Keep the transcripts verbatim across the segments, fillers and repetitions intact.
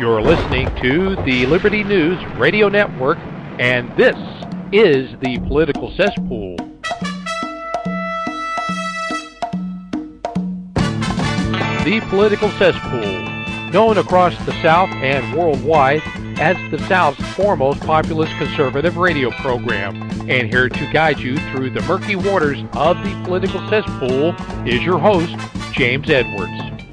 You're listening to the Liberty News Radio Network, and this is the Political Cesspool. The Political Cesspool, known across the South and worldwide as the South's foremost populist conservative radio program. And here to guide you through the murky waters of the Political Cesspool is your host, James Edwards.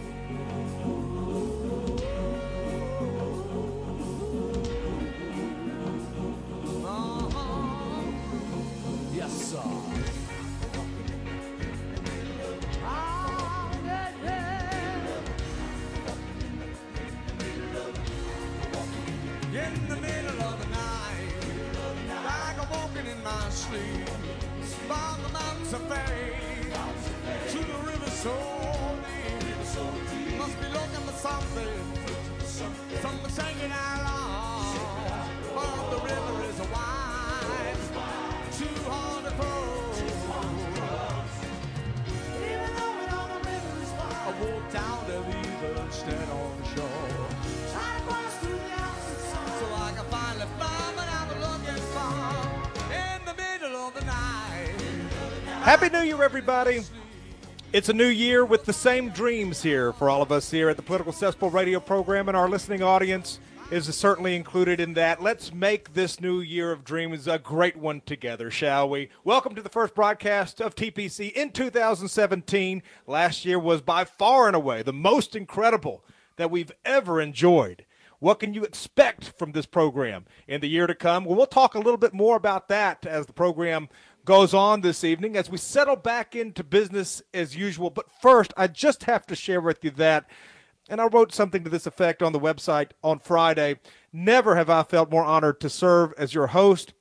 Happy New Year, everybody. It's a new year with the same dreams here for all of us here at the Political Cesspool radio program, and our listening audience is certainly included in that. Let's make this new year of dreams a great one together, shall we? Welcome to the first broadcast of T P C in two thousand seventeen. Last year was by far and away the most incredible that we've ever enjoyed. What can you expect from this program in the year to come? Well, we'll talk a little bit more about that as the program goes on this evening as we settle back into business as usual. But first, I just have to share with you that, and I wrote something to this effect on the website on Friday, never have I felt more honored to serve as your host.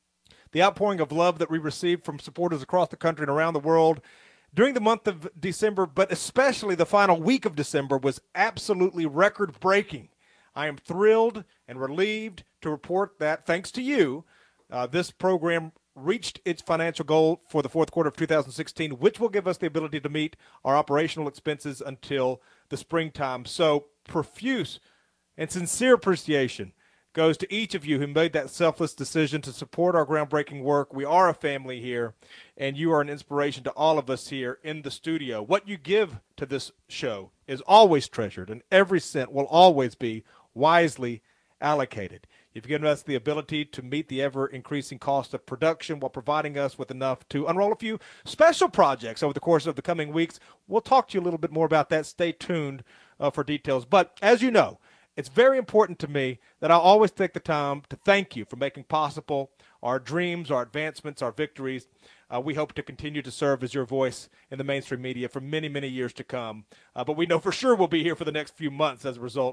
The outpouring of love that we received from supporters across the country and around the world during the month of December, but especially the final week of December, was absolutely record-breaking. I am thrilled and relieved to report that, thanks to you, uh, this program reached its financial goal for the fourth quarter of two thousand sixteen, which will give us the ability to meet our operational expenses until the springtime. So profuse and sincere appreciation goes to each of you who made that selfless decision to support our groundbreaking work. We are a family here, and you are an inspiration to all of us here in the studio. What you give to this show is always treasured, and every cent will always be wisely allocated. You've given us the ability to meet the ever-increasing cost of production while providing us with enough to unroll a few special projects over the course of the coming weeks. We'll talk to you a little bit more about that. Stay tuned uh, for details. But as you know, it's very important to me that I always take the time to thank you for making possible our dreams, our advancements, our victories. Uh, we hope to continue to serve as your voice in the mainstream media for many, many years to come. Uh, but we know for sure we'll be here for the next few months as a result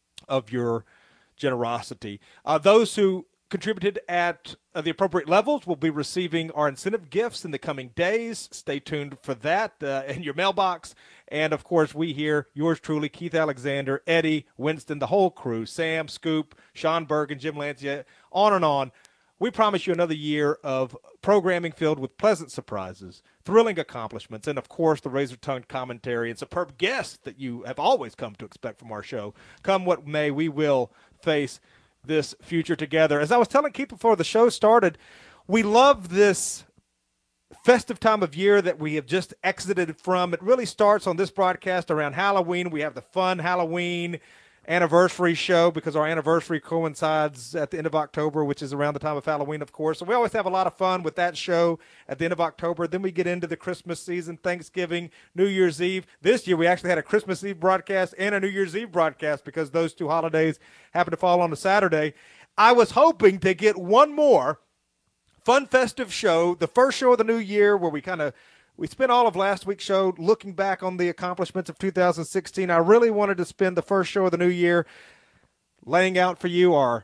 of your generosity. Uh, those who contributed at uh, the appropriate levels will be receiving our incentive gifts in the coming days. Stay tuned for that uh, in your mailbox. And, of course, we here, yours truly, Keith Alexander, Eddie, Winston, the whole crew, Sam, Scoop, Sean Bergen, Jim Lancia, on and on. We promise you another year of programming filled with pleasant surprises, thrilling accomplishments, and, of course, the razor-tongued commentary and superb guests that you have always come to expect from our show. Come what may, we will face this future together. As I was telling Keith before the show started, we love this festive time of year that we have just exited from. It really starts on this broadcast around Halloween. We have the fun Halloween anniversary show because our anniversary coincides at the end of October, which is around the time of Halloween, of course. So we always have a lot of fun with that show at the end of October. Then we get into the Christmas season, Thanksgiving, New Year's Eve. This year we actually had a Christmas Eve broadcast and a New Year's Eve broadcast because those two holidays happen to fall on a Saturday. I was hoping to get one more fun festive show, the first show of the new year, where we kind of We spent all of last week's show looking back on the accomplishments of two thousand sixteen. I really wanted to spend the first show of the new year laying out for you our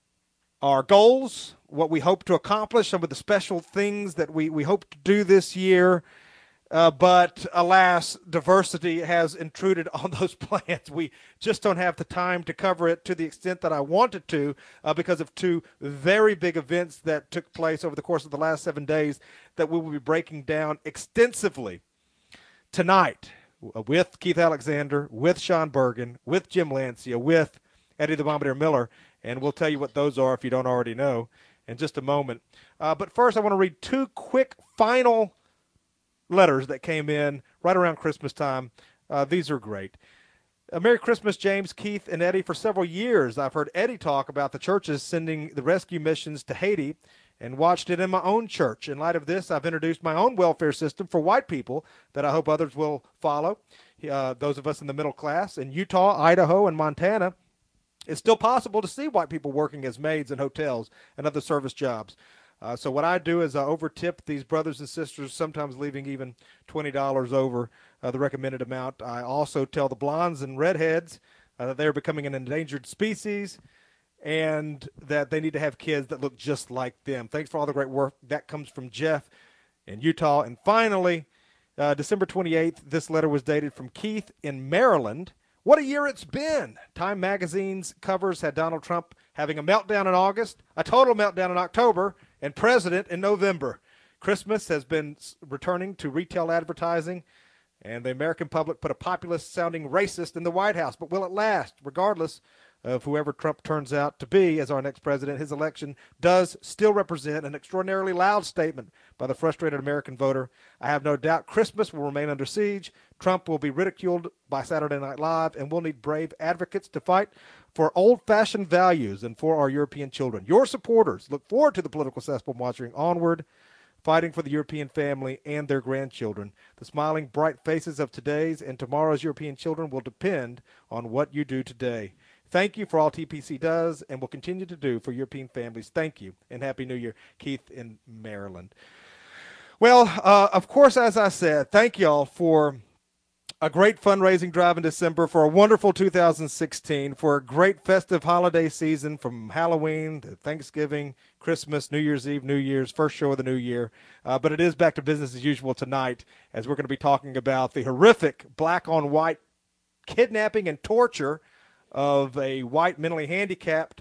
our goals, what we hope to accomplish, some of the special things that we, we hope to do this year. Uh, but alas, diversity has intruded on those plans. We just don't have the time to cover it to the extent that I wanted to uh, because of two very big events that took place over the course of the last seven days that we will be breaking down extensively tonight with Keith Alexander, with Sean Bergen, with Jim Lancia, with Eddie the Bombardier Miller, and we'll tell you what those are if you don't already know in just a moment. Uh, but first, I want to read two quick final letters that came in right around Christmas time. Uh, these are great. Uh, Merry Christmas, James, Keith, and Eddie. For several years, I've heard Eddie talk about the churches sending the rescue missions to Haiti and watched it in my own church. In light of this, I've introduced my own welfare system for white people that I hope others will follow. Uh, those of us in the middle class. In Utah, Idaho, and Montana, it's still possible to see white people working as maids in hotels and other service jobs. Uh, so what I do is I overtip these brothers and sisters, sometimes leaving even twenty dollars over uh, the recommended amount. I also tell the blondes and redheads uh, that they're becoming an endangered species and that they need to have kids that look just like them. Thanks for all the great work. That comes from Jeff in Utah. And finally, uh, December twenty-eighth, this letter was dated from Keith in Maryland. What a year it's been. Time magazine's covers had Donald Trump having a meltdown in August, a total meltdown in October, and president in November. Christmas has been returning to retail advertising, and the American public put a populist-sounding racist in the White House. But will it last? Regardless of whoever Trump turns out to be as our next president, his election does still represent an extraordinarily loud statement by the frustrated American voter. I have no doubt Christmas will remain under siege. Trump will be ridiculed by Saturday Night Live, and we'll need brave advocates to fight for old-fashioned values and for our European children. Your supporters look forward to the political cesspool marching onward, fighting for the European family and their grandchildren. The smiling, bright faces of today's and tomorrow's European children will depend on what you do today. Thank you for all T P C does and will continue to do for European families. Thank you, and Happy New Year, Keith in Maryland. Well, uh, of course, as I said, thank y'all for a great fundraising drive in December, for a wonderful two thousand sixteen, for a great festive holiday season from Halloween to Thanksgiving, Christmas, New Year's Eve, New Year's, first show of the new year. Uh, but it is back to business as usual tonight, as we're going to be talking about the horrific black-on-white kidnapping and torture of a white mentally handicapped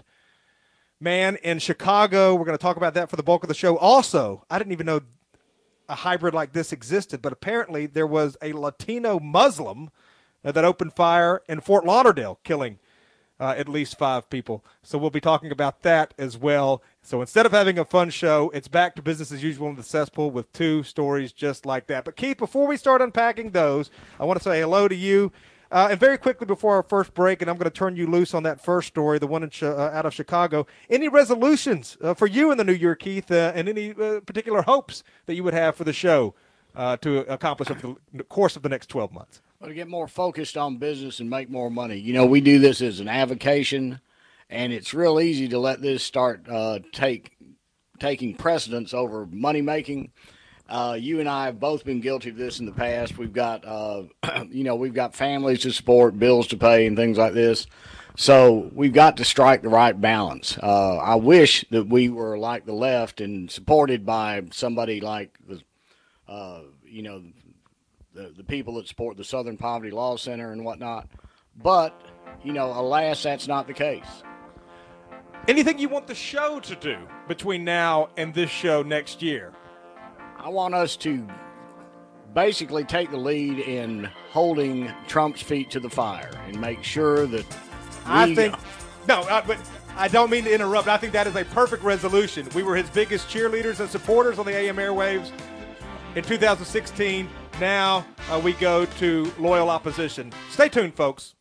man in Chicago. We're going to talk about that for the bulk of the show. Also, I didn't even know a hybrid like this existed, but apparently there was a Latino Muslim uh, that opened fire in Fort Lauderdale, killing uh, at least five people. So we'll be talking about that as well. So instead of having a fun show, it's back to business as usual in the cesspool with two stories just like that. But Keith, before we start unpacking those, I want to say hello to you. Uh, and very quickly before our first break, and I'm going to turn you loose on that first story, the one in, uh, out of Chicago. Any resolutions uh, for you in the new year, Keith, uh, and any uh, particular hopes that you would have for the show uh, to accomplish over the course of the next twelve months? Well, to get more focused on business and make more money. You know, we do this as an avocation, and it's real easy to let this start uh, take taking precedence over money making. Uh, you and I have both been guilty of this in the past. We've got, uh, you know, we've got families to support, bills to pay, and things like this. So we've got to strike the right balance. Uh, I wish that we were like the left and supported by somebody like, the, uh, you know, the, the people that support the Southern Poverty Law Center and whatnot. But, you know, alas, that's not the case. Anything you want the show to do between now and this show next year? I want us to basically take the lead in holding Trump's feet to the fire and make sure that we, I think no, I, but I don't mean to interrupt. I think that is a perfect resolution. We were his biggest cheerleaders and supporters on the A M airwaves in two thousand sixteen. Now uh, we go to loyal opposition. Stay tuned, folks.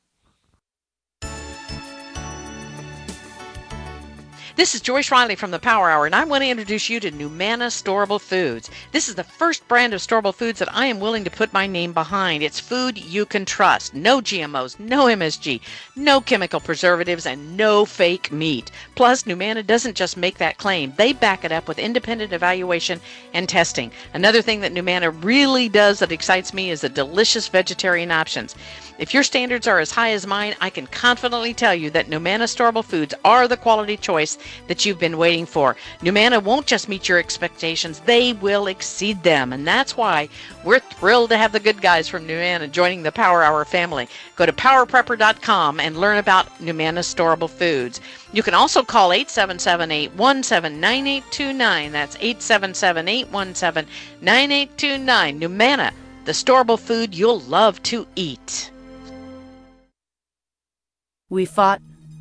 This is Joyce Riley from the Power Hour, and I want to introduce you to Numana Storable Foods. This is the first brand of storable foods that I am willing to put my name behind. It's food you can trust. No G M Os, no M S G, no chemical preservatives, and no fake meat. Plus, Numana doesn't just make that claim. They back it up with independent evaluation and testing. Another thing that Numana really does that excites me is the delicious vegetarian options. If your standards are as high as mine, I can confidently tell you that Numana Storable Foods are the quality choice that you've been waiting for. Numana won't just meet your expectations, they will exceed them. And that's why we're thrilled to have the good guys from Numana joining the Power Hour family. Go to power prepper dot com and learn about Numana Storable Foods. You can also call eight seven seven, eight one seven, nine eight two nine. That's eight seven seven, eight one seven, nine eight two nine. Numana, the storable food you'll love to eat. We fought,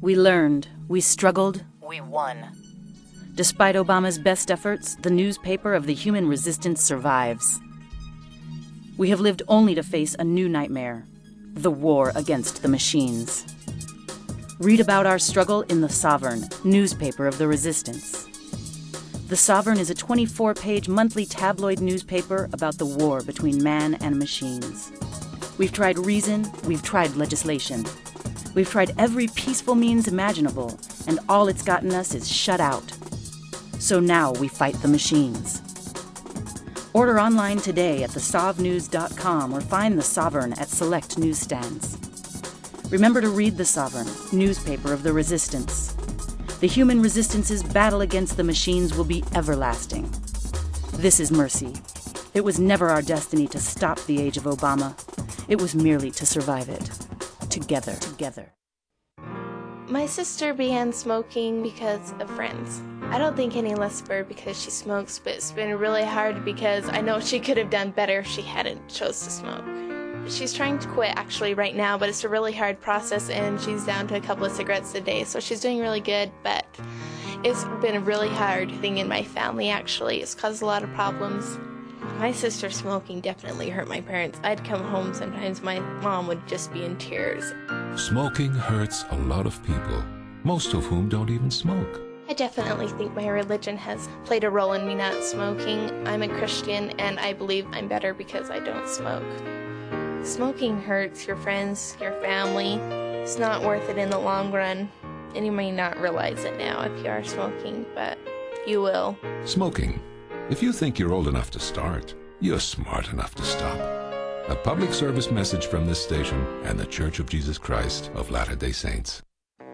We learned, we struggled, we won. Despite Obama's best efforts, the newspaper of the human resistance survives. We have lived only to face a new nightmare, the war against the machines. Read about our struggle in The Sovereign, newspaper of the resistance. The Sovereign is a twenty-four page monthly tabloid newspaper about the war between man and machines. We've tried reason, we've tried legislation. We've tried every peaceful means imaginable, and all it's gotten us is shut out. So now we fight the machines. Order online today at the sov news dot com or find The Sovereign at select newsstands. Remember to read The Sovereign, newspaper of the resistance. The human resistance's battle against the machines will be everlasting. This is Mercy. It was never our destiny to stop the age of Obama. It was merely to survive it. Together, together. My sister began smoking because of friends. I don't think any less of her because she smokes, but it's been really hard because I know she could have done better if she hadn't chose to smoke. She's trying to quit actually right now, but it's a really hard process and she's down to a couple of cigarettes a day, so she's doing really good, but it's been a really hard thing in my family actually. It's caused a lot of problems. My sister smoking definitely hurt my parents. I'd come home sometimes, my mom would just be in tears. Smoking hurts a lot of people, most of whom don't even smoke. I definitely think my religion has played a role in me not smoking. I'm a Christian and I believe I'm better because I don't smoke. Smoking hurts your friends, your family. It's not worth it in the long run. And you may not realize it now if you are smoking, but you will. Smoking. If you think you're old enough to start, you're smart enough to stop. A public service message from this station and the Church of Jesus Christ of Latter-day Saints.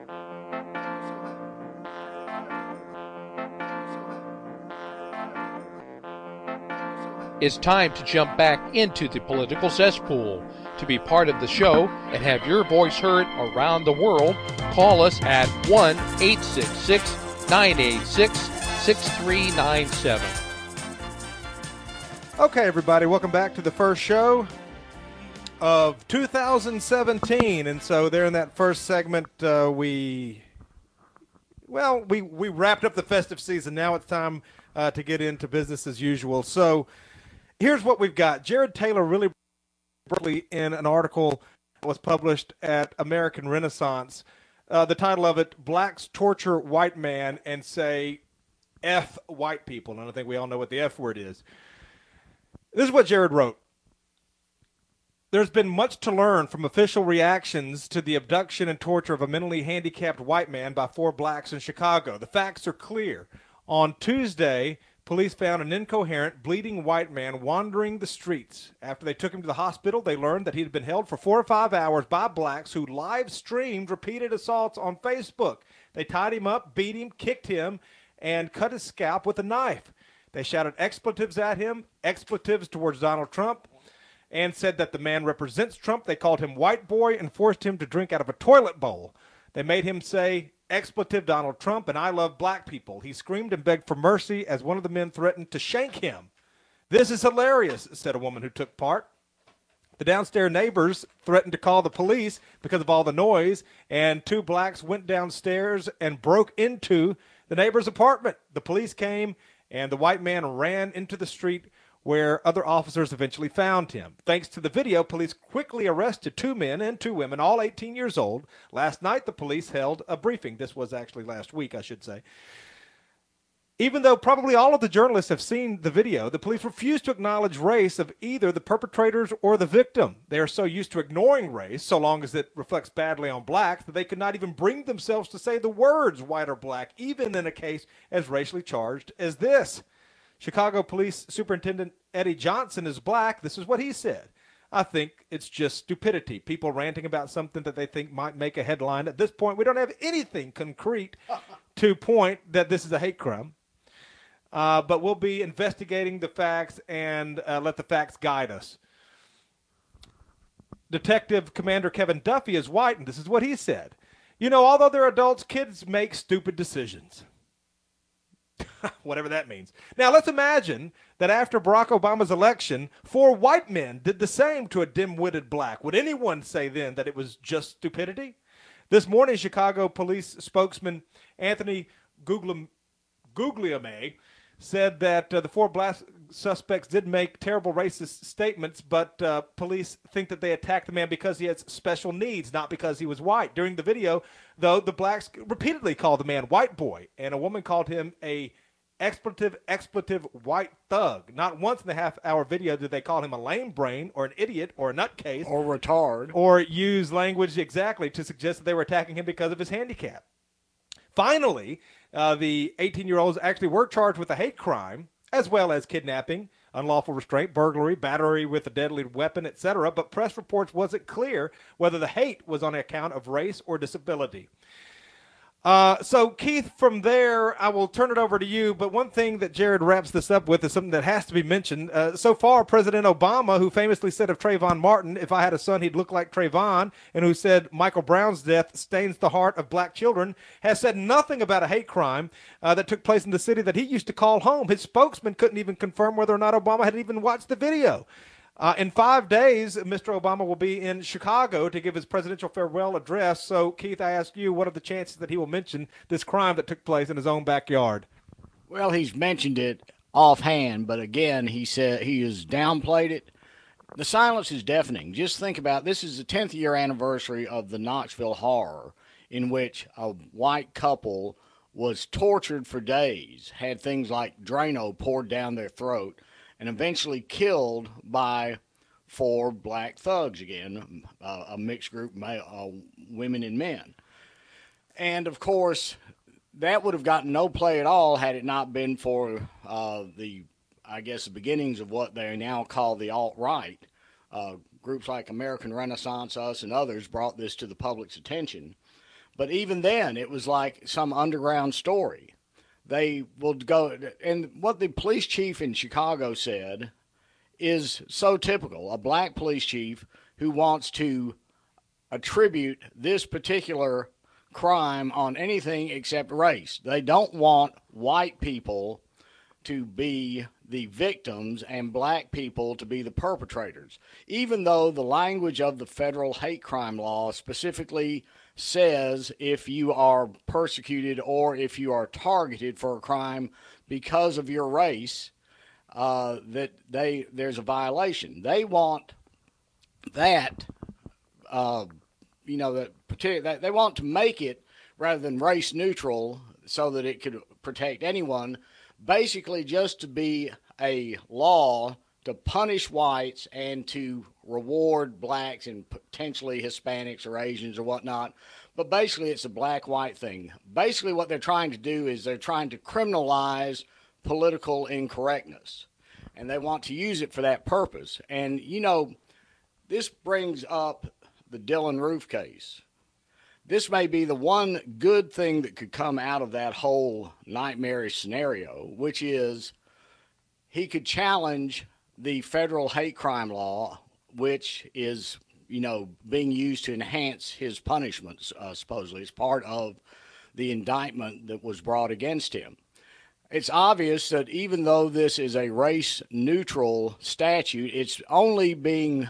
It's time to jump back into the political cesspool. To be part of the show and have your voice heard around the world, call us at one eight six six, nine eight six, six three nine seven. Okay, everybody, welcome back to the first show of two thousand seventeen. And so there in that first segment, uh, we, well, we, we wrapped up the festive season. Now it's time uh, to get into business as usual. So here's what we've got. Jared Taylor really briefly in an article that was published at American Renaissance. Uh, the title of it, Blacks Torture White Man and Say F White People. And I think we all know what the F word is. This is what Jared wrote. There's been much to learn from official reactions to the abduction and torture of a mentally handicapped white man by four blacks in Chicago. The facts are clear. On Tuesday, police found an incoherent, bleeding white man wandering the streets. After they took him to the hospital, they learned that he had been held for four or five hours by blacks who live-streamed repeated assaults on Facebook. They tied him up, beat him, kicked him, and cut his scalp with a knife. They shouted expletives at him, expletives towards Donald Trump, and said that the man represents Trump. They called him white boy and forced him to drink out of a toilet bowl. They made him say expletive Donald Trump and I love black people. He screamed and begged for mercy as one of the men threatened to shank him. This is hilarious, said a woman who took part. The downstairs neighbors threatened to call the police because of all the noise, and two blacks went downstairs and broke into the neighbor's apartment. The police came, and the white man ran into the street where other officers eventually found him. Thanks to the video, police quickly arrested two men and two women, all eighteen years old. Last night, the police held a briefing. This was actually last week, I should say. Even though probably all of the journalists have seen the video, the police refuse to acknowledge race of either the perpetrators or the victim. They are so used to ignoring race, so long as it reflects badly on blacks, that they could not even bring themselves to say the words white or black, even in a case as racially charged as this. Chicago Police Superintendent Eddie Johnson is black. This is what he said. I think it's just stupidity. People ranting about something that they think might make a headline. At this point, we don't have anything concrete to point that this is a hate crime. Uh, but we'll be investigating the facts and uh, let the facts guide us. Detective Commander Kevin Duffy is white, and this is what he said. You know, although they're adults, kids make stupid decisions. Whatever that means. Now, let's imagine that after Barack Obama's election, four white men did the same to a dim-witted black. Would anyone say then that it was just stupidity? This morning, Chicago police spokesman Anthony Guglielmi said that uh, the four black suspects did make terrible racist statements, but uh, police think that they attacked the man because he has special needs, not because he was white. During the video, though, the blacks repeatedly called the man white boy, and a woman called him a expletive, expletive white thug. Not once in the half-hour video did they call him a lame brain or an idiot or a nutcase. Or retard. Or use language exactly to suggest that they were attacking him because of his handicap. Finally, uh, the eighteen-year-olds actually were charged with a hate crime, as well as kidnapping, unlawful restraint, burglary, battery with a deadly weapon, et cetera. But press reports wasn't clear whether the hate was on account of race or disability. Uh, so, Keith, from there, I will turn it over to you. But one thing that Jared wraps this up with is something that has to be mentioned. Uh, so far, President Obama, who famously said of Trayvon Martin, if I had a son, he'd look like Trayvon, and who said Michael Brown's death stains the heart of black children, has said nothing about a hate crime uh, that took place in the city that he used to call home. His spokesman couldn't even confirm whether or not Obama had even watched the video. Uh, in five days, Mister Obama will be in Chicago to give his presidential farewell address. So, Keith, I ask you, what are the chances that he will mention this crime that took place in his own backyard? Well, he's mentioned it offhand, but again, he said he has downplayed it. The silence is deafening. Just think about this is the tenth year anniversary of the Knoxville horror, in which a white couple was tortured for days, had things like Drano poured down their throat, and eventually killed by four black thugs again, uh, a mixed group, male, uh, women and men. And, of course, that would have gotten no play at all had it not been for uh, the, I guess, the beginnings of what they now call the alt-right. Uh, groups like American Renaissance, us, and others brought this to the public's attention. But even then, it was like some underground story. They will go, and what the police chief in Chicago said is so typical. A black police chief who wants to attribute this particular crime on anything except race. They don't want white people to be the victims and black people to be the perpetrators, even though the language of the federal hate crime law specifically says if you are persecuted or if you are targeted for a crime because of your race, uh, that they there's a violation. They want that, uh, you know, that particular that they want to make it rather than race neutral so that it could protect anyone. Basically, just to be a law to punish whites and to reward blacks and potentially Hispanics or Asians or whatnot. But basically, it's a black-white thing. Basically, what they're trying to do is they're trying to criminalize political incorrectness. And they want to use it for that purpose. And, you know, this brings up the Dylann Roof case. This may be the one good thing that could come out of that whole nightmarish scenario, which is he could challenge the federal hate crime law, which is, you know, being used to enhance his punishments, uh, supposedly. It's part of the indictment that was brought against him. It's obvious that even though this is a race-neutral statute, it's only being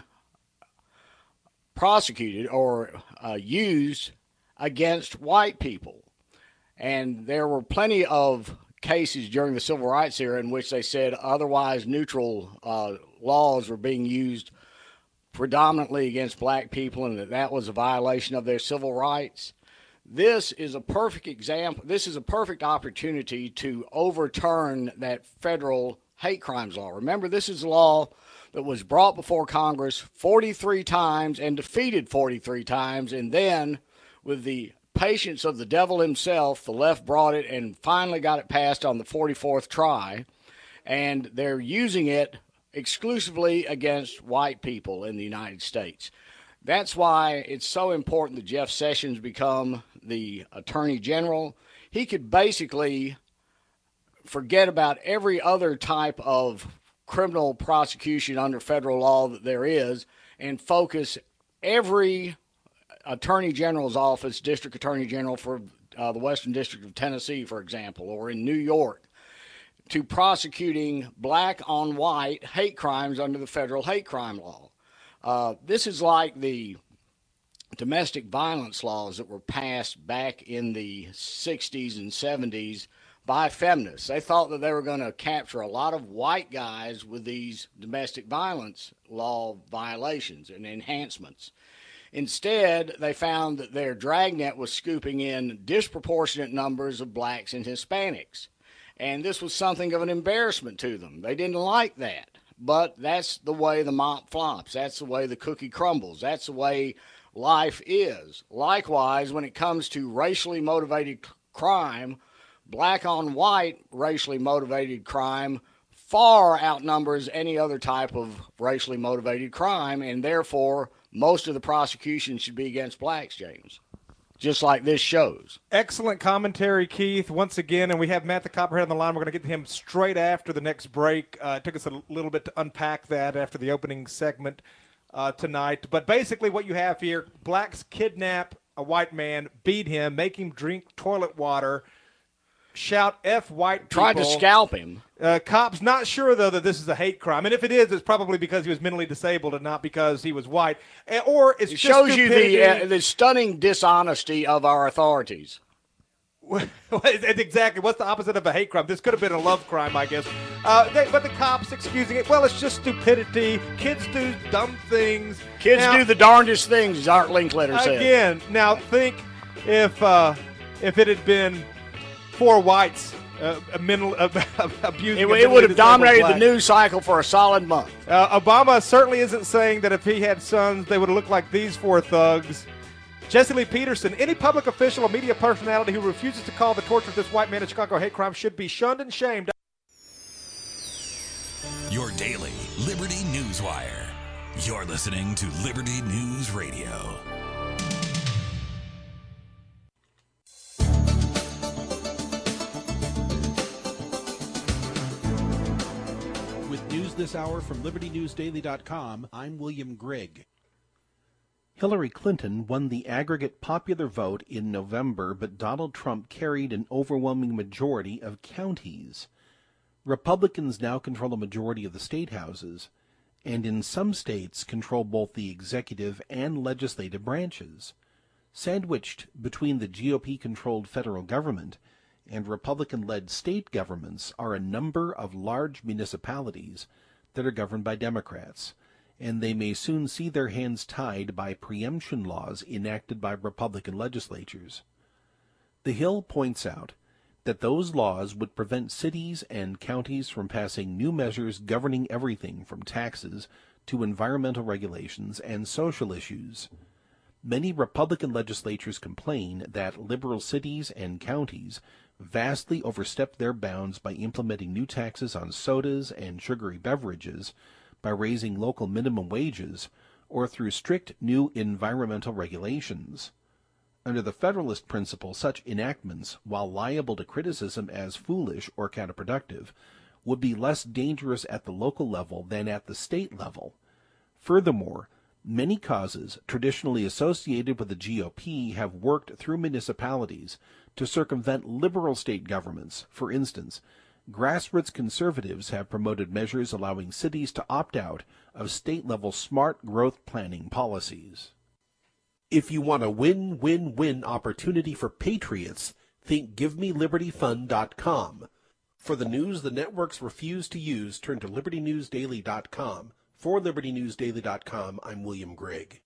prosecuted or uh, used against white people. And there were plenty of cases during the Civil Rights era in which they said otherwise neutral uh, laws were being used predominantly against black people and that that was a violation of their civil rights. This is a perfect example. This is a perfect opportunity to overturn that federal hate crimes law. Remember, this is a law that was brought before Congress forty-three times and defeated forty-three times, and then with the patience of the devil himself, the left brought it and finally got it passed on the forty-fourth try, and they're using it exclusively against white people in the United States. That's why it's so important that Jeff Sessions become the Attorney General. He could basically forget about every other type of criminal prosecution under federal law that there is and focus every Attorney General's office, District Attorney General for uh, the Western District of Tennessee, for example, or in New York, to prosecuting black on white hate crimes under the federal hate crime law. Uh, this is like the domestic violence laws that were passed back in the sixties and seventies by feminists. They thought that they were going to capture a lot of white guys with these domestic violence law violations and enhancements. Instead, they found that their dragnet was scooping in disproportionate numbers of blacks and Hispanics. And this was something of an embarrassment to them. They didn't like that. But that's the way the mop flops. That's the way the cookie crumbles. That's the way life is. Likewise, when it comes to racially motivated crime, black on white racially motivated crime far outnumbers any other type of racially motivated crime, and therefore most of the prosecution should be against blacks, James, just like this shows. Excellent commentary, Keith, once again, and we have Matt the Copperhead on the line. We're going to get to him straight after the next break. Uh, it took us a little bit to unpack that after the opening segment uh, tonight, but basically what you have here, blacks kidnap a white man, beat him, make him drink toilet water, shout F white people. Tried to scalp him. Uh, cops not sure, though, that this is a hate crime. And if it is, it's probably because he was mentally disabled and not because he was white. Uh, or it's it just shows stupidity. you the, uh, the stunning dishonesty of our authorities. Exactly. What's the opposite of a hate crime? This could have been a love crime, I guess. Uh, they, but the cops excusing it. Well, it's just stupidity. Kids do dumb things. Kids now, do the darndest things, as Art Linkletter said. Again, now think if uh, if it had been four whites uh, mental uh, abusing. It, it would have dominated black. the news cycle for a solid month. Uh, Obama certainly isn't saying that if he had sons, they would have looked like these four thugs. Jesse Lee Peterson, any public official or media personality who refuses to call the torture of this white man in Chicago a hate crime should be shunned and shamed. Your daily Liberty News Wire. You're listening to Liberty News Radio. With news this hour from Liberty News Daily dot com, I'm William Grigg. Hillary Clinton won the aggregate popular vote in November, but Donald Trump carried an overwhelming majority of counties. Republicans now control a majority of the state houses, and in some states control both the executive and legislative branches. Sandwiched between the G O P-controlled federal government and Republican-led state governments are a number of large municipalities that are governed by Democrats, and they may soon see their hands tied by preemption laws enacted by Republican legislatures. The Hill points out that those laws would prevent cities and counties from passing new measures governing everything from taxes to environmental regulations and social issues. Many Republican legislatures complain that liberal cities and counties vastly overstep their bounds by implementing new taxes on sodas and sugary beverages, by raising local minimum wages, or through strict new environmental regulations. Under the Federalist principle, such enactments, while liable to criticism as foolish or counterproductive, would be less dangerous at the local level than at the state level. Furthermore, many causes traditionally associated with the G O P have worked through municipalities to circumvent liberal state governments. For instance, grassroots conservatives have promoted measures allowing cities to opt out of state-level smart growth planning policies. If you want a win-win-win opportunity for patriots, think give me liberty fund dot com. For the news the networks refuse to use, turn to Liberty News Daily dot com. For Liberty News Daily dot com, I'm William Grigg.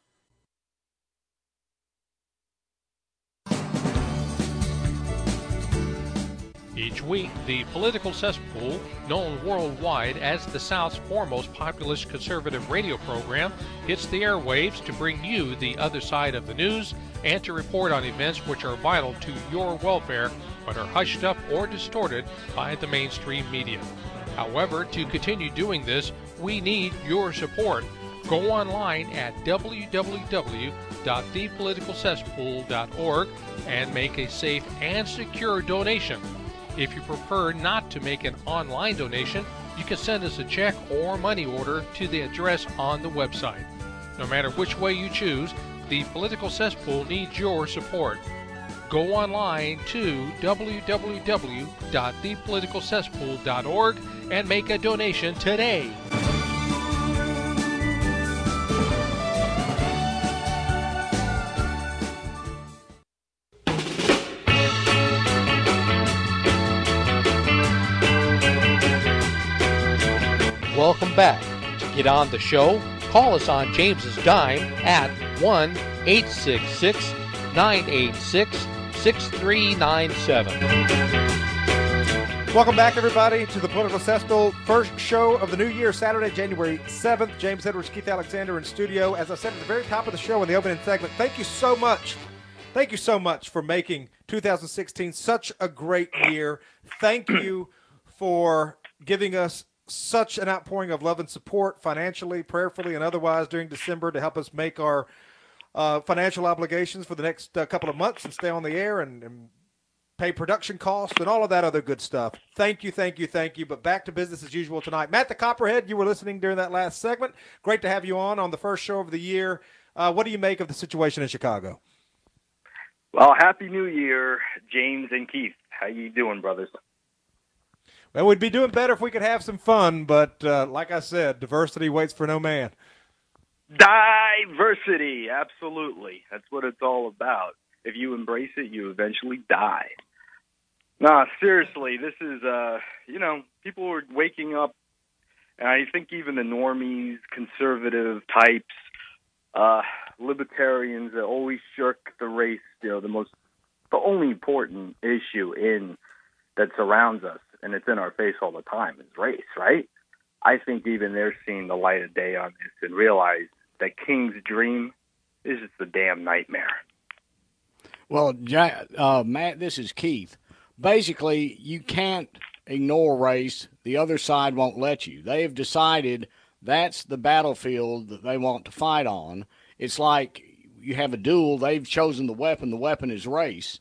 Each week, the Political Cesspool, known worldwide as the South's foremost populist conservative radio program, hits the airwaves to bring you the other side of the news and to report on events which are vital to your welfare but are hushed up or distorted by the mainstream media. However, to continue doing this, we need your support. Go online at w w w dot the political cesspool dot org and make a safe and secure donation. If you prefer not to make an online donation, you can send us a check or money order to the address on the website. No matter which way you choose, the Political Cesspool needs your support. Go online to w w w dot the political cesspool dot org and make a donation today. welcome back. To get on the show, call us on James's dime at one eight six six, nine eight six, six three nine seven. Welcome back, everybody, to the Political Cesspool, first show of the new year, Saturday, January seventh. James Edwards, Keith Alexander in studio. As I said at the very top of the show in the opening segment, thank you so much. Thank you so much for making two thousand sixteen such a great year. Thank you for giving us such an outpouring of love and support financially, prayerfully, and otherwise during December to help us make our uh, financial obligations for the next uh, couple of months and stay on the air and, and pay production costs and all of that other good stuff. Thank you, thank you, thank you. But back to business as usual tonight. Matt the Copperhead, you were listening during that last segment. Great to have you on on the first show of the year. Uh, what do you make of the situation in Chicago? Well, Happy New Year, James and Keith. How you doing, brothers? Well, we'd be doing better if we could have some fun, but uh, like I said, diversity waits for no man. Diversity, absolutely. That's what it's all about. If you embrace it, you eventually die. Nah, seriously, this is, uh, you know, people are waking up, and I think even the normies, conservative types, uh, libertarians that always shirk the race, you know, the most, the only important issue in that surrounds us, and it's in our face all the time, is race, right? I think even they're seeing the light of day on this and realize that King's dream is just a damn nightmare. Well, uh, Matt, this is Keith. Basically, you can't ignore race. The other side won't let you. They have decided that's the battlefield that they want to fight on. It's like you have a duel. They've chosen the weapon. The weapon is race.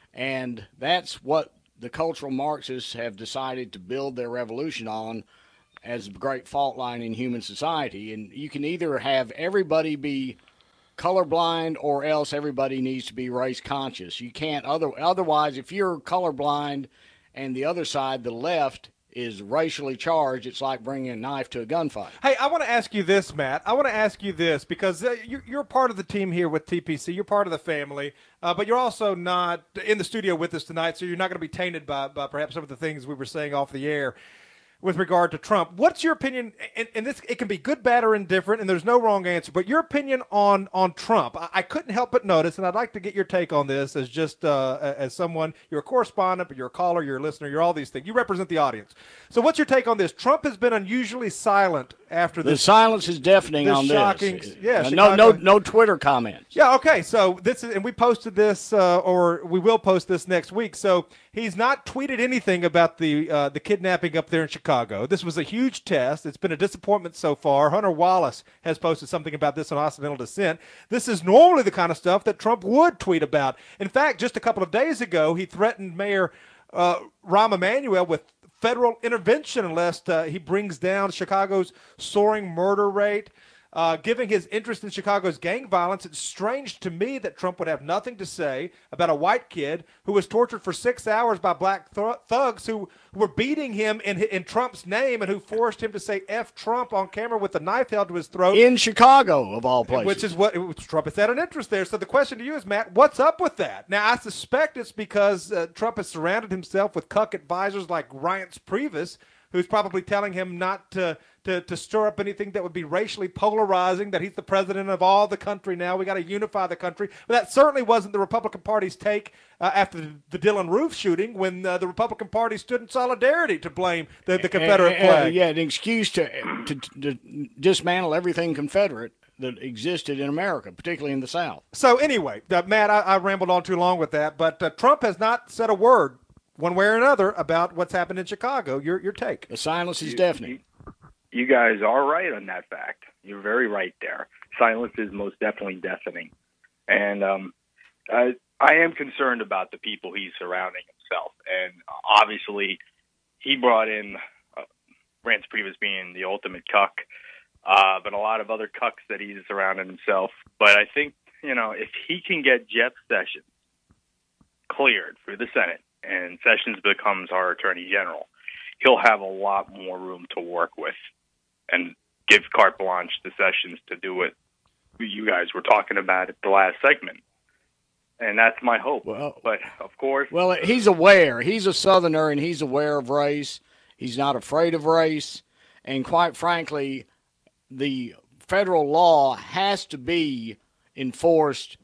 And that's what the cultural Marxists have decided to build their revolution on as a great fault line in human society. And you can either have everybody be colorblind or else everybody needs to be race conscious. You can't other otherwise if you're colorblind and the other side, the left, is racially charged, it's like bringing a knife to a gunfight. Hey, I want to ask you this, Matt. I want to ask you this because uh, you're, you're part of the team here with T P C. You're part of the family, uh, but you're also not in the studio with us tonight, so you're not going to be tainted by, by perhaps some of the things we were saying off the air with regard to Trump. What's your opinion, and, and this it can be good, bad, or indifferent, and there's no wrong answer, but your opinion on, on Trump. I, I couldn't help but notice, and I'd like to get your take on this as just uh, as someone, you're a correspondent, but you're a caller, you're a listener, you're all these things. You represent the audience. So what's your take on this? Trump has been unusually silent after this. The silence is deafening this on shocking, this. Yeah, uh, no, no, no Twitter comments. Yeah, okay. So this is, and we posted this, uh, or we will post this next week. So he's not tweeted anything about the uh, the kidnapping up there in Chicago. This was a huge test. It's been a disappointment so far. Hunter Wallace has posted something about this on Occidental Dissent. This is normally the kind of stuff that Trump would tweet about. In fact, just a couple of days ago, he threatened Mayor uh, Rahm Emanuel with federal intervention unless uh, he brings down Chicago's soaring murder rate. Uh, given his interest in Chicago's gang violence, it's strange to me that Trump would have nothing to say about a white kid who was tortured for six hours by black th- thugs who, who were beating him in, in Trump's name and who forced him to say F Trump on camera with a knife held to his throat. In Chicago, of all places. Which is what it, Trump has had an interest there. So the question to you is, Matt, what's up with that? Now, I suspect it's because uh, Trump has surrounded himself with cuck advisors like Reince Priebus, who's probably telling him not to, to, to stir up anything that would be racially polarizing, that he's the president of all the country now. We got to unify the country. But that certainly wasn't the Republican Party's take uh, after the, the Dylan Roof shooting when uh, the Republican Party stood in solidarity to blame the, the Confederate uh, uh, flag. Yeah, an excuse to, to, to dismantle everything Confederate that existed in America, particularly in the South. So anyway, uh, Matt, I, I rambled on too long with that, but uh, Trump has not said a word one way or another about what's happened in Chicago. Your your take. The silence is deafening. You, you guys are right on that fact. You're very right there. Silence is most definitely deafening. And um, I, I am concerned about the people he's surrounding himself. And obviously, he brought in uh, Reince Priebus being the ultimate cuck, uh, but a lot of other cucks that he's surrounded himself. But I think, you know, if he can get Jeff Sessions cleared for the Senate, and Sessions becomes our Attorney General, he'll have a lot more room to work with and give carte blanche to Sessions to do what you guys were talking about at the last segment. And that's my hope. Well, but, of course... Well, he's aware. He's a Southerner, and he's aware of race. He's not afraid of race. And quite frankly, the federal law has to be enforced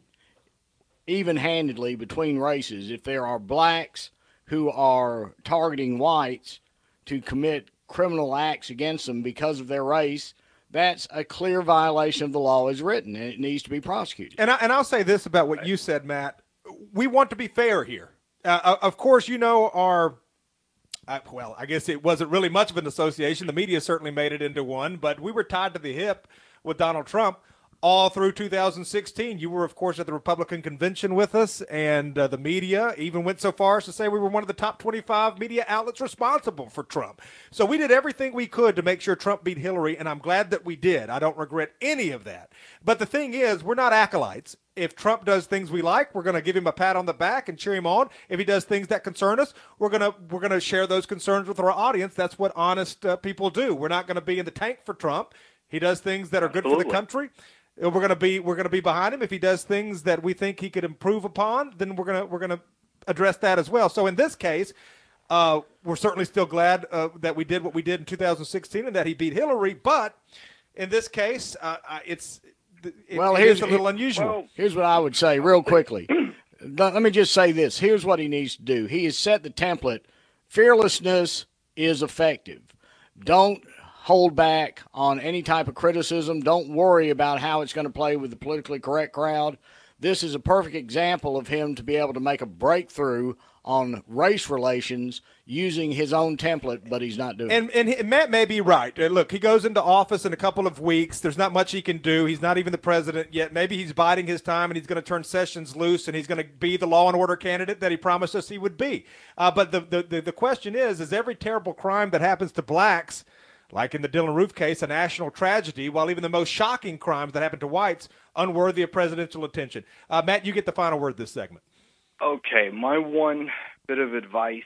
even-handedly between races. If there are blacks who are targeting whites to commit criminal acts against them because of their race, that's a clear violation of the law as written, and it needs to be prosecuted. And, I, and I'll say this about what you said, Matt. We want to be fair here. Uh, of course, you know, our, uh, well, I guess it wasn't really much of an association. The media certainly made it into one, but we were tied to the hip with Donald Trump all through two thousand sixteen. You were, of course, at the Republican convention with us, and uh, the media even went so far as to say we were one of the top twenty-five media outlets responsible for Trump. So we did everything we could to make sure Trump beat Hillary, and I'm glad that we did. I don't regret any of that. But the thing is, we're not acolytes. If Trump does things we like, we're going to give him a pat on the back and cheer him on. If he does things that concern us, we're going to we're going to share those concerns with our audience. That's what honest uh, people do. We're not going to be in the tank for Trump. He does things that are good Absolutely. for the country. We're going to be we're going to be behind him. If he does things that we think he could improve upon, then we're going to we're going to address that as well. So in this case, uh, we're certainly still glad uh, that we did what we did in two thousand sixteen and that he beat Hillary. But in this case, uh, it's it, well, it here's is a little unusual. Well, here's what I would say real quickly. Let me just say this. Here's what he needs to do. He has set the template. Fearlessness is effective. Don't hold back on any type of criticism. Don't worry about how it's going to play with the politically correct crowd. This is a perfect example of him to be able to make a breakthrough on race relations using his own template, but he's not doing and, it. And, and Matt may be right. Uh, Look, he goes into office in a couple of weeks. There's not much he can do. He's not even the president yet. Maybe he's biding his time, and he's going to turn Sessions loose, and he's going to be the law and order candidate that he promised us he would be. Uh, but the, the, the, the question is, is every terrible crime that happens to blacks, like in the Dylann Roof case, a national tragedy, while even the most shocking crimes that happen to whites, unworthy of presidential attention? Uh, Matt, you get the final word this segment. Okay, my one bit of advice,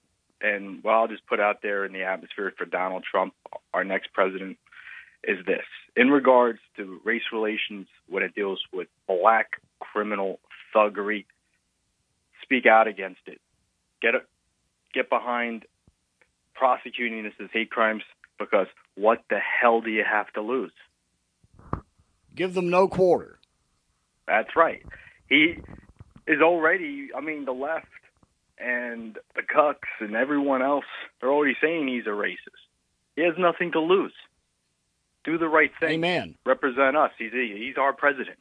and well, I'll just put out there in the atmosphere for Donald Trump, our next president, is this. In regards to race relations, when it deals with black criminal thuggery, speak out against it. Get, a, get behind prosecuting this as hate crimes, because what the hell do you have to lose? Give them no quarter. That's right. He is already, I mean, the left and the cucks and everyone else, they're already saying he's a racist. He has nothing to lose. Do the right thing. Amen. Represent us. He's, he's our president.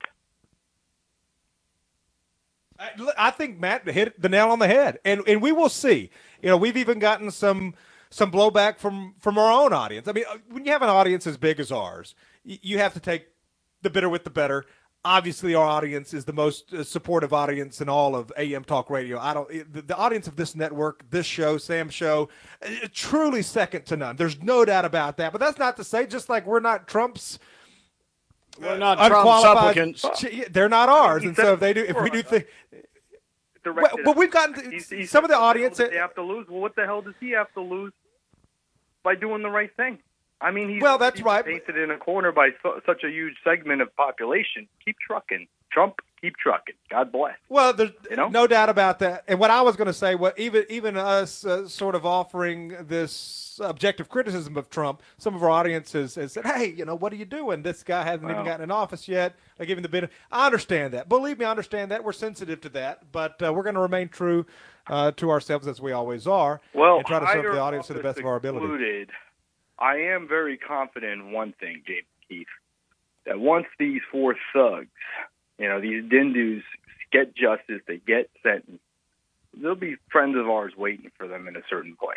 I, I think Matt hit the nail on the head, and and we will see. You know, we've even gotten some some blowback from, from our own audience. I mean, when you have an audience as big as ours, you, you have to take the bitter with the better. Obviously, our audience is the most uh, supportive audience in all of A M Talk Radio. I don't the, the audience of this network, this show, Sam's show, uh, truly second to none. There's no doubt about that. But that's not to say, just like we're not Trump's, we're not uh, Trump supplicants. They're not ours, and so if they do, if we do think. Well, but we've gotten to, he's, he's some of the audience. They have to lose. Well, what the hell does he have to lose by doing the right thing? I mean, he's, well, that's he's right. painted in a corner by so, such a huge segment of population. Keep trucking, Trump. Keep trucking. God bless. Well, there's you know? no doubt about that. And what I was going to say, what even even us uh, sort of offering this objective criticism of Trump, some of our audience has, has said, "Hey, you know, what are you doing? This guy hasn't well, even gotten in office yet. I give him the benefit." I understand that. Believe me, I understand that. We're sensitive to that, but uh, we're going to remain true uh, to ourselves as we always are, well, and try to serve the audience to the best of our ability. Included, I am very confident in one thing, James Keith, that once these four thugs, you know, these dindus get justice, they get sentenced, there'll be friends of ours waiting for them in a certain place.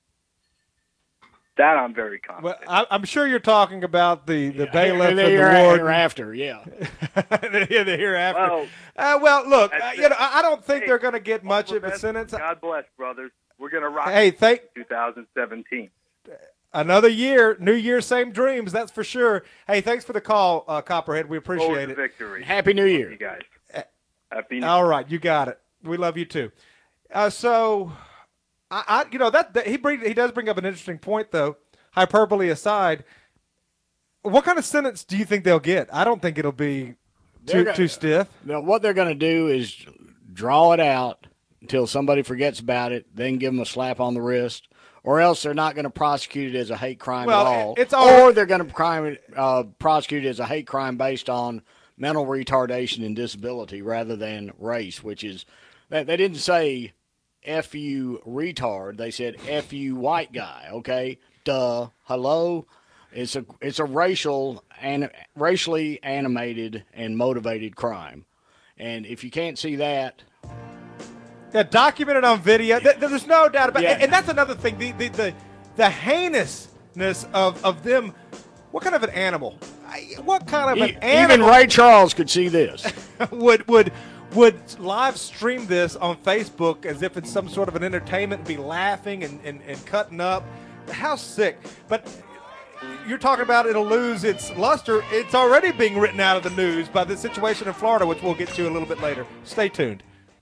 That I'm very confident. Well, I, I'm sure you're talking about the, the yeah, bailiff and the warden. hereafter, yeah. the, the hereafter. Well, uh, well look, uh, you know, I don't think hey, they're going to get much of a sentence. God bless, brothers. We're going to rock hey, thank twenty seventeen. Another year, new year, same dreams, that's for sure. Hey, thanks for the call, uh, Copperhead. We appreciate Forward to it. Victory. Happy New Year. You guys. Happy New All right, you got it. We love you too. Uh, so, I, I, you know, that, that he bring, he does bring up an interesting point, though. Hyperbole aside, what kind of sentence do you think they'll get? I don't think it'll be too gonna, too stiff. Now, what they're going to do is draw it out until somebody forgets about it, then give them a slap on the wrist, or else they're not going to prosecute it as a hate crime well, at all. It's all or they're going to crime uh, prosecute it as a hate crime based on mental retardation and disability rather than race, which is they, they didn't say F you retard. They said F you white guy. Okay, duh. Hello. It's a it's a racial and racially animated and motivated crime, and if you can't see that. Yeah, documented on video. Th- there's no doubt about it. Yeah. And, and that's another thing. The the the, the heinousness of, of them. What kind of an animal? I- What kind of an E- animal? Even Ray Charles could see this. would would would live stream this on Facebook as if it's some sort of an entertainment and be laughing and, and, and cutting up. How sick. But you're talking about it'll lose its luster. It's already being written out of the news by the situation in Florida, which we'll get to a little bit later. Stay tuned.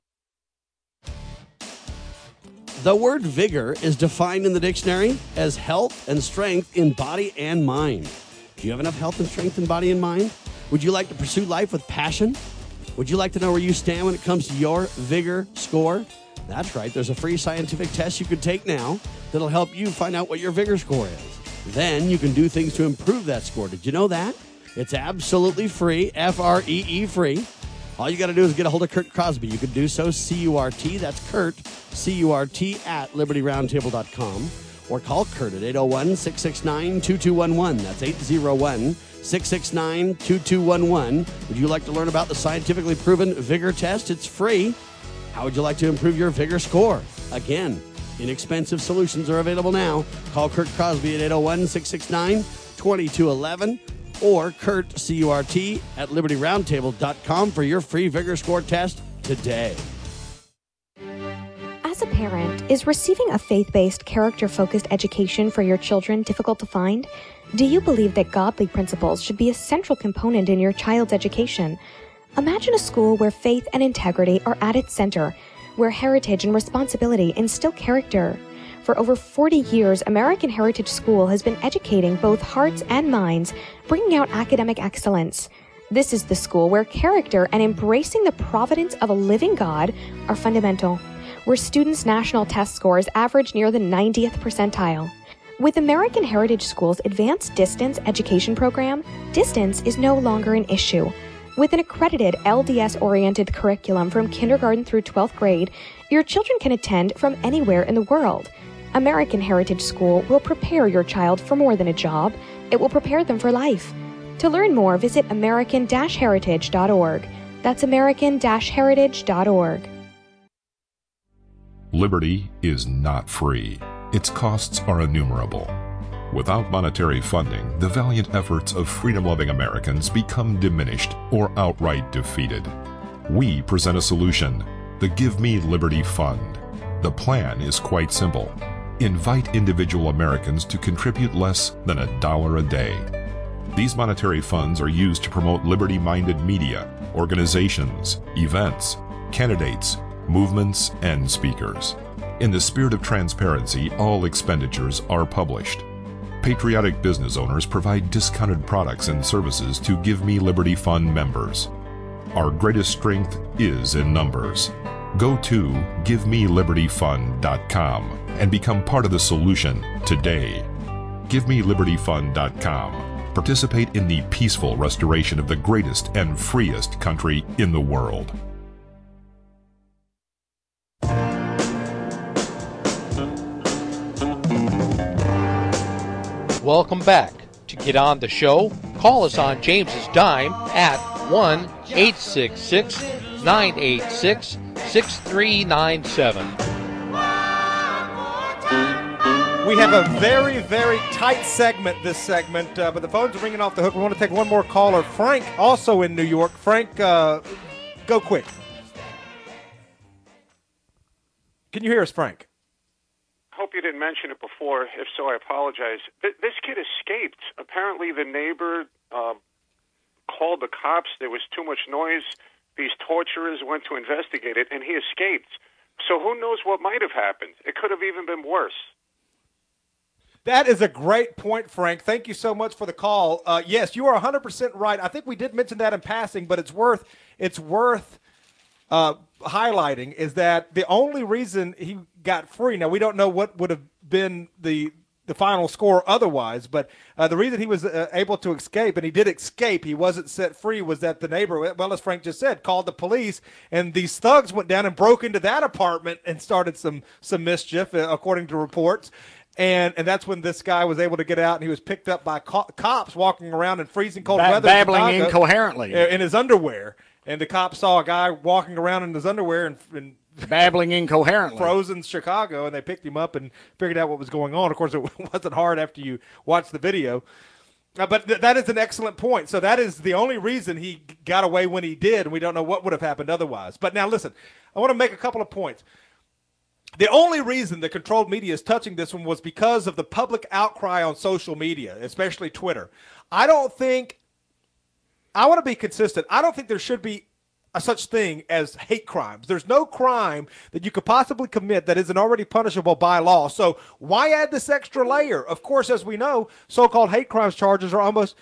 The word vigor is defined in the dictionary as health and strength in body and mind. Do you have enough health and strength in body and mind? Would you like to pursue life with passion? Would you like to know where you stand when it comes to your vigor score? That's right. There's a free scientific test you can take now that'll help you find out what your vigor score is. Then you can do things to improve that score. Did you know that? It's absolutely free, F R E E free. All you got to do is get a hold of Kurt Crosby. You can do so, C U R T, that's Kurt, C U R T, at liberty roundtable dot com. Or call Kurt at eight oh one, six six nine, two two one one. That's eight oh one, six six nine, two two one one. Would you like to learn about the scientifically proven vigor test? It's free. How would you like to improve your vigor score? Again, inexpensive solutions are available now. Call Kurt Crosby at eight oh one, six six nine, two two one one. Or Kurt, C U R T, at liberty roundtable dot com for your free vigor score test today. As a parent, is receiving a faith-based, character-focused education for your children difficult to find? Do you believe that godly principles should be a central component in your child's education? Imagine a school where faith and integrity are at its center, where heritage and responsibility instill character. For over forty years, American Heritage School has been educating both hearts and minds, bringing out academic excellence. This is the school where character and embracing the providence of a living God are fundamental, where students' national test scores average near the ninetieth percentile. With American Heritage School's Advanced Distance Education Program, distance is no longer an issue. With an accredited L D S-oriented curriculum from kindergarten through twelfth grade, your children can attend from anywhere in the world. American Heritage School will prepare your child for more than a job. It will prepare them for life. To learn more, visit american dash heritage dot org. That's american dash heritage dot org. Liberty is not free. Its costs are innumerable. Without monetary funding, the valiant efforts of freedom-loving Americans become diminished or outright defeated. We present a solution, the Give Me Liberty Fund. The plan is quite simple. Invite individual Americans to contribute less than a dollar a day. These monetary funds are used to promote liberty-minded media, organizations, events, candidates, movements, and speakers. In the spirit of transparency, all expenditures are published. Patriotic business owners provide discounted products and services to Give Me Liberty Fund members. Our greatest strength is in numbers. Go to give me liberty fund dot com and become part of the solution today. give me liberty fund dot com. Participate in the peaceful restoration of the greatest and freest country in the world. Welcome back. To get on the show, call us on James's dime at one eight six six, nine eight six, six three nine seven. We have a very, very tight segment this segment, uh, but the phones are ringing off the hook. We want to take one more caller. Frank, also in New York. Frank, uh, go quick. Can you hear us, Frank? I hope you didn't mention it before. If so, I apologize. Th- this kid escaped. Apparently the neighbor uh, called the cops. There was too much noise. These torturers went to investigate it, and he escaped. So who knows what might have happened? It could have even been worse. That is a great point, Frank. Thank you so much for the call. Uh, yes, you are one hundred percent right. I think we did mention that in passing, but it's worth it's worth uh, highlighting is that the only reason he got free, now we don't know what would have been the the final score otherwise. But uh, the reason he was uh, able to escape, and he did escape, he wasn't set free, was that the neighbor, well, as Frank just said, called the police, and these thugs went down and broke into that apartment and started some some mischief, uh, according to reports. And and that's when this guy was able to get out, and he was picked up by co- cops walking around in freezing cold ba- weather. Babbling in incoherently. In his underwear. And the cops saw a guy walking around in his underwear and, and babbling incoherently. Frozen Chicago, and they picked him up and figured out what was going on. Of course, it wasn't hard after you watch the video. Uh, but th- that is an excellent point. So that is the only reason he got away when he did, and we don't know what would have happened otherwise. But now listen, I want to make a couple of points. The only reason the controlled media is touching this one was because of the public outcry on social media, especially Twitter. I don't think I want to be consistent. I don't think there should be a such thing as hate crimes. There's no crime that you could possibly commit that isn't already punishable by law. So why add this extra layer? Of course, as we know, so-called hate crimes charges are almost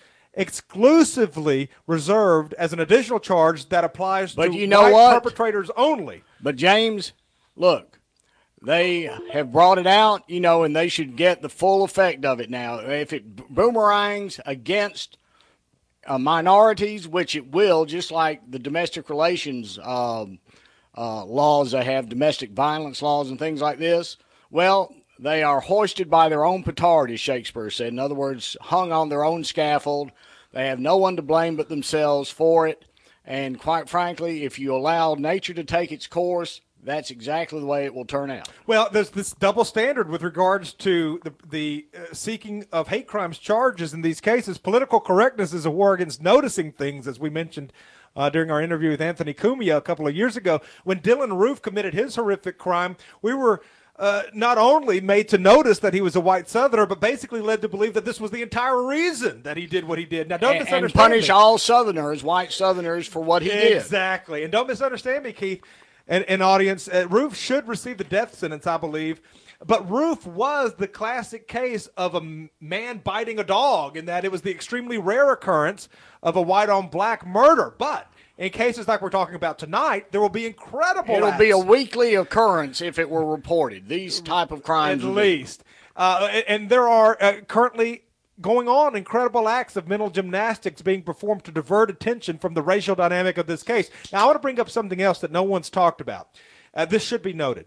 exclusively reserved as an additional charge that applies but to you know white what? perpetrators only. But, James, look, they have brought it out, you know, and they should get the full effect of it now. If it boomerangs against Uh, minorities, which it will, just like the domestic relations um, uh, laws they have, domestic violence laws and things like this, well, they are hoisted by their own petard, as Shakespeare said. In other words, hung on their own scaffold. They have no one to blame but themselves for it. And quite frankly, if you allow nature to take its course, that's exactly the way it will turn out. Well, there's this double standard with regards to the, the uh, seeking of hate crimes charges in these cases. Political correctness is a war against noticing things, as we mentioned uh, during our interview with Anthony Cumia a couple of years ago. When Dylan Roof committed his horrific crime, we were uh, not only made to notice that he was a white Southerner, but basically led to believe that this was the entire reason that he did what he did. Now, don't and, misunderstand and punish me. all Southerners, white Southerners, for what he exactly. did. Exactly. And don't misunderstand me, Keith. And, and audience, uh, Roof should receive the death sentence, I believe. But Roof was the classic case of a m- man biting a dog, in that it was the extremely rare occurrence of a white-on-black murder. But in cases like we're talking about tonight, there will be incredible It'll acts. be a weekly occurrence if it were reported, these type of crimes. At least. Uh, and, and there are uh, currently going on incredible acts of mental gymnastics being performed to divert attention from the racial dynamic of this case. Now, I want to bring up something else that no one's talked about. Uh, this should be noted.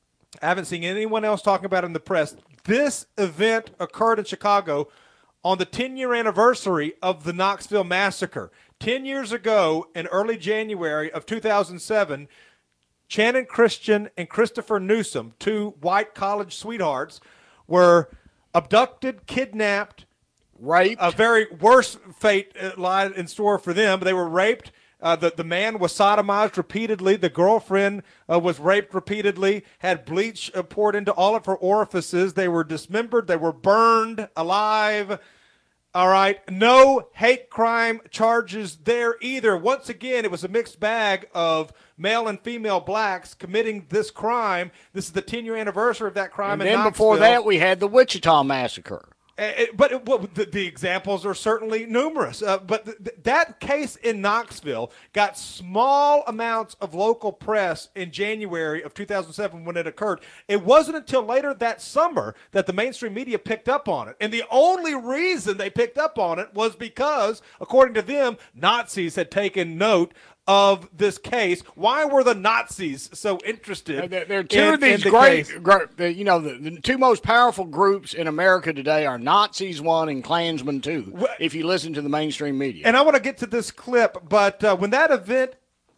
I haven't seen anyone else talking about it in the press. This event occurred in Chicago on the ten-year anniversary of the Knoxville Massacre. Ten years ago, in early January of two thousand seven, Channon Christian and Christopher Newsom, two white college sweethearts, were abducted, kidnapped, raped. A very worse fate lied in store for them. They were raped. Uh, the, the man was sodomized repeatedly. The girlfriend uh, was raped repeatedly, had bleach uh, poured into all of her orifices. They were dismembered. They were burned alive. All right. No hate crime charges there either. Once again, it was a mixed bag of male and female blacks committing this crime. This is the ten-year anniversary of that crime and in then Knoxville. before that, we had the Wichita Massacre. Uh, but it, well, the, the examples are certainly numerous. Uh, but th- th- that case in Knoxville got small amounts of local press in January of two thousand seven when it occurred. It wasn't until later that summer that the mainstream media picked up on it. And the only reason they picked up on it was because, according to them, Nazis had taken note of this case. Why were the Nazis so interested? There, there are two in, of these the great, great the, you know, the, the two most powerful groups in America today are Nazis one and Klansmen two, well, if you listen to the mainstream media. And I want to get to this clip, but uh, when that event,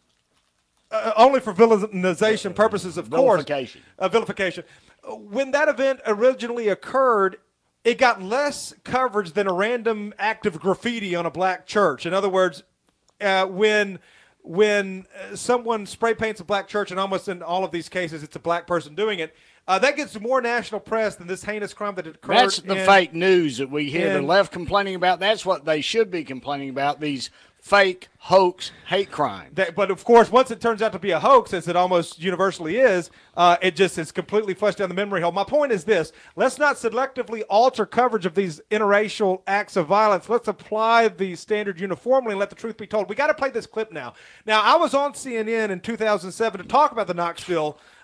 uh, only for villainization purposes, of vilification. course, uh, vilification, when that event originally occurred, it got less coverage than a random act of graffiti on a black church. In other words, uh, when... When uh, someone spray paints a black church, and almost in all of these cases it's a black person doing it, uh, that gets more national press than this heinous crime that occurred. That's the in, fake news that we hear in, the left complaining about. That's what they should be complaining about, these fake, hoax, hate crimes. That, but, of course, once it turns out to be a hoax, as it almost universally is, uh, it just is completely flushed down the memory hole. My point is this. Let's not selectively alter coverage of these interracial acts of violence. Let's apply the standard uniformly and let the truth be told. We got to play this clip now. Now, I was on C N N in two thousand seven to talk about the Knoxville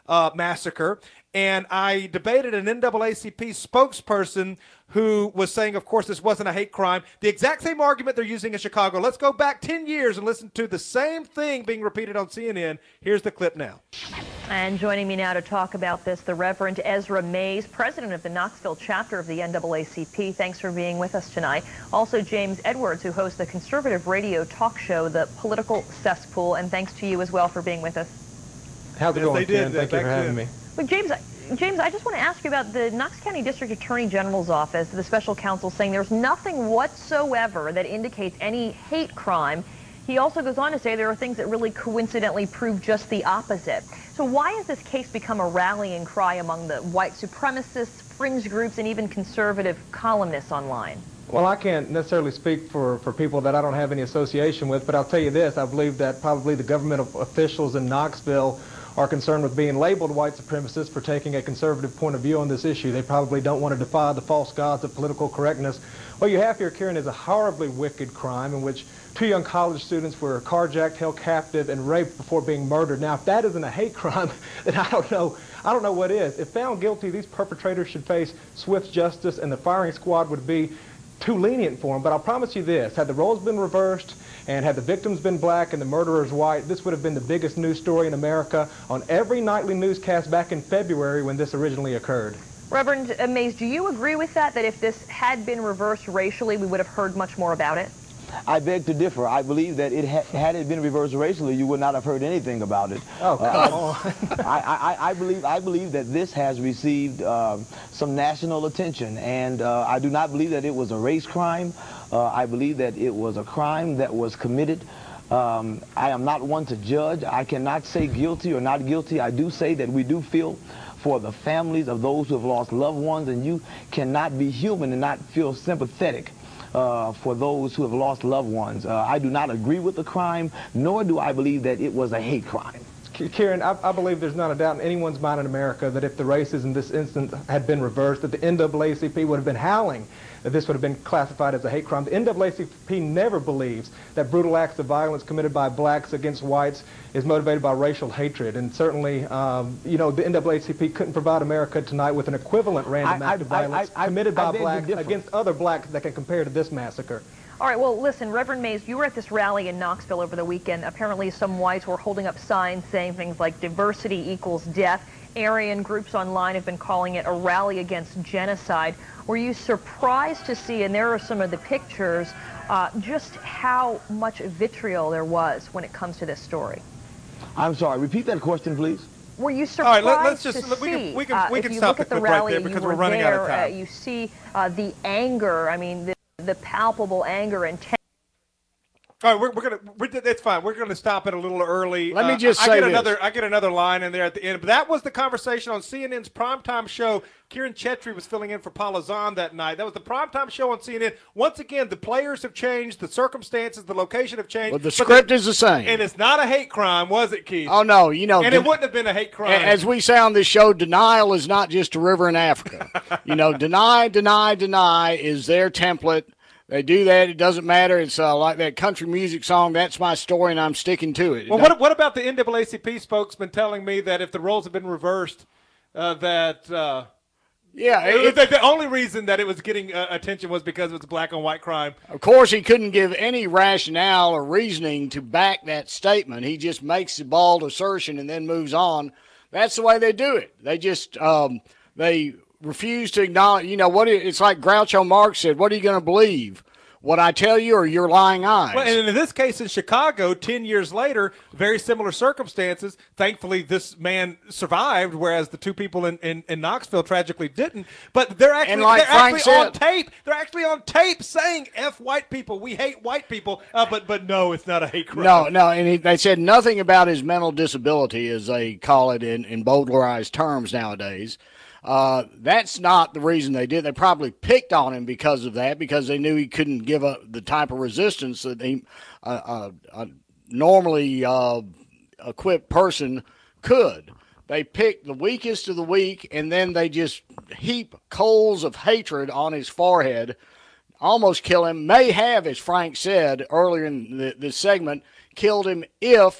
uh, massacre. And I debated an N double A C P spokesperson who was saying, of course, this wasn't a hate crime. The exact same argument they're using in Chicago. Let's go back ten years and listen to the same thing being repeated on C N N. Here's the clip now. And joining me now to talk about this, the Reverend Ezra Mays, president of the Knoxville chapter of the N double A C P. Thanks for being with us tonight. Also, James Edwards, who hosts the conservative radio talk show, The Political Cesspool. And thanks to you as well for being with us. How's it going, Ken? Thank you for having me. Well, James, James, I just want to ask you about the Knox County District Attorney General's office, the special counsel, saying there's nothing whatsoever that indicates any hate crime. He also goes on to say there are things that really coincidentally prove just the opposite. So why has this case become a rallying cry among the white supremacists, fringe groups, and even conservative columnists online? Well, I can't necessarily speak for, for people that I don't have any association with, but I'll tell you this. I believe that probably the government officials in Knoxville are concerned with being labeled white supremacists for taking a conservative point of view on this issue. They probably don't want to defy the false gods of political correctness. What you have here, Karen, is a horribly wicked crime in which two young college students were carjacked, held captive, and raped before being murdered. Now, if that isn't a hate crime, then I don't know. I don't know what is. If found guilty, these perpetrators should face swift justice, and the firing squad would be too lenient for them. But I'll promise you this: had the roles been reversed, and had the victims been black and the murderers white, this would have been the biggest news story in America on every nightly newscast back in February when this originally occurred. Reverend Mays, do you agree with that, that if this had been reversed racially, we would have heard much more about it? I beg to differ. I believe that it ha had it been reversed racially, you would not have heard anything about it. Oh, come uh, on. I, I, I believe I believe that this has received uh, some national attention, and uh, I do not believe that it was a race crime. Uh, I believe that it was a crime that was committed. Um, I am not one to judge. I cannot say guilty or not guilty. I do say that we do feel for the families of those who have lost loved ones, and you cannot be human and not feel sympathetic Uh, for those who have lost loved ones. Uh, I do not agree with the crime, nor do I believe that it was a hate crime. Karen, I, I believe there's not a doubt in anyone's mind in America that if the races in this instance had been reversed, that the N double A C P would have been howling that this would have been classified as a hate crime. The N double A C P never believes that brutal acts of violence committed by blacks against whites is motivated by racial hatred. And certainly, um, you know, the N double A C P couldn't provide America tonight with an equivalent random I, act of I, violence I, I, committed I, by I blacks against other blacks that can compare to this massacre. All right, well, listen, Reverend Mays, you were at this rally in Knoxville over the weekend. Apparently some whites were holding up signs saying things like diversity equals death. Aryan groups online have been calling it a rally against genocide. Were you surprised to see, and there are some of the pictures, uh, just how much vitriol there was when it comes to this story? I'm sorry, repeat that question, please. Were you surprised All right, let, let's to just, see, we can, we can, uh, we if can you stop look the at the clip rally right there and because you we're were running there, out of time. Uh, you see uh, the anger, I mean, the, the palpable anger and tension. All right, we're, we're gonna. We're, it's fine. We're gonna stop it a little early. Let me uh, just I, say I get this. another. I get another line in there at the end. But that was the conversation on C N N's primetime show. Kieran Chetry was filling in for Paula Zahn that night. That was the primetime show on C N N. Once again, the players have changed, the circumstances, the location have changed. But the script the, is the same. And it's not a hate crime, was it, Keith? Oh, no. You know, and it wouldn't have been a hate crime. As we say on this show, denial is not just a river in Africa. You know, deny, deny, deny is their template. They do that. It doesn't matter. It's uh, like that country music song, That's My Story, and I'm sticking to it. Well, what, what about the N double A C P spokesman telling me that if the roles had been reversed, uh, that uh, yeah, it, the, the only reason that it was getting uh, attention was because it was a black on white crime? Of course, he couldn't give any rationale or reasoning to back that statement. He just makes the bald assertion and then moves on. That's the way they do it. They just um, they. refuse to acknowledge, you know, what it, it's like Groucho Marx said, what are you going to believe? What I tell you or your lying eyes? Well, and in this case in Chicago, ten years later, very similar circumstances. Thankfully, this man survived, whereas the two people in, in, in Knoxville tragically didn't. But they're actually, like they're Frank actually said, on tape. They're actually on tape saying F white people. We hate white people. Uh, but, but no, it's not a hate crime. No, no, and he, they said nothing about his mental disability, as they call it in, in bowdlerized terms nowadays. Uh, that's not the reason they did. They probably picked on him because of that, because they knew he couldn't give up the type of resistance that he, uh, uh, a normally uh, equipped person could. They picked the weakest of the weak, and then they just heap coals of hatred on his forehead, almost kill him. May have, as Frank said earlier in the, this segment, killed him if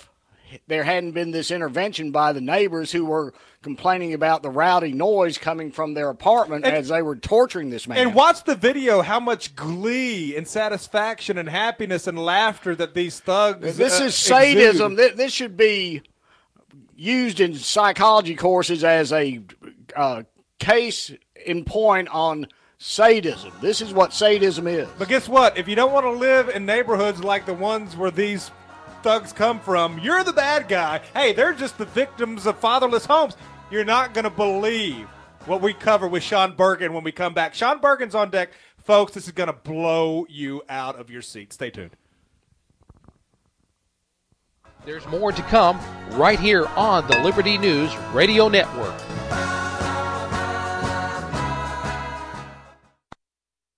there hadn't been this intervention by the neighbors who were complaining about the rowdy noise coming from their apartment and, as they were torturing this man. And watch the video, how much glee and satisfaction and happiness and laughter that these thugs This uh, is sadism. exude. This should be used in psychology courses as a uh, case in point on sadism. This is what sadism is. But guess what? If you don't want to live in neighborhoods like the ones where these thugs come from, you're the bad guy. Hey, they're just the victims of fatherless homes. You're not going to believe what we cover with Sean Bergen when we come back. Sean Bergen's on deck. Folks, this is going to blow you out of your seat. Stay tuned. There's more to come right here on the Liberty News Radio Network.